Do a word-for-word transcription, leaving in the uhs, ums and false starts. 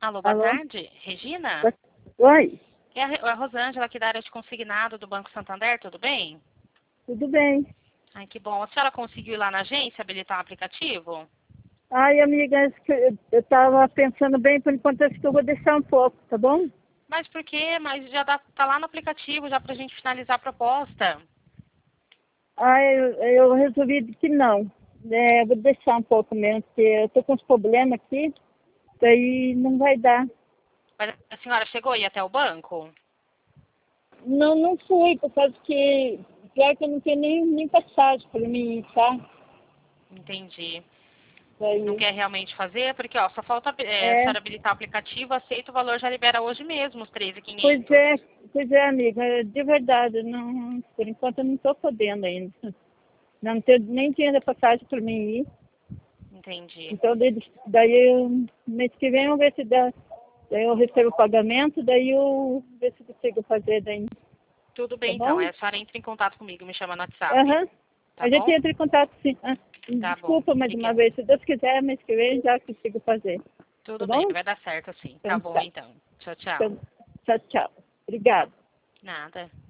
Alô, boa Alô? tarde. Regina? Oi, É a, Re- a Rosângela aqui da área de consignado do Banco Santander, tudo bem? tudo bem? Ai, que bom. A senhora conseguiu ir lá na agência habilitar o aplicativo? Ai, amiga, acho que eu, eu tava pensando bem, por enquanto acho que eu vou deixar um pouco, tá bom? Mas por quê? Mas já dá, tá lá no aplicativo já pra gente finalizar a proposta. Ai, eu, eu resolvi que não. É, eu vou deixar um pouco mesmo, porque eu tô com uns problemas aqui, daí não vai dar. Mas a senhora chegou aí até o banco? Não, não fui, por causa que, pior que eu não tenho nem, nem passagem para mim, tá? Entendi. Não Daí, quer realmente fazer? Porque, ó, só falta é, a é, senhora habilitar o aplicativo, aceita o valor, já libera hoje mesmo os treze mil e pois quinhentos. é, pois é, amiga, de verdade, não, por enquanto eu não tô podendo ainda. Não tenho nem dinheiro da passagem para mim ir. Entendi. Então, daí, daí eu, mês que vem, eu ver se dá. Daí eu recebo o pagamento, daí eu ver se consigo fazer daí. Tudo Tá bem, então. bom? É, a senhora entra em contato comigo, me chama no WhatsApp. Aham. Tá A gente bom? entra em contato sim. Ah, Tá bom. desculpa mais uma Obrigada. vez. Se Deus quiser, mês que vem já consigo fazer. Tá Tudo bem, bom? vai dar certo sim. Tá Então bom, tá. então. Tchau, tchau. Então, tchau, tchau. Obrigada. Nada.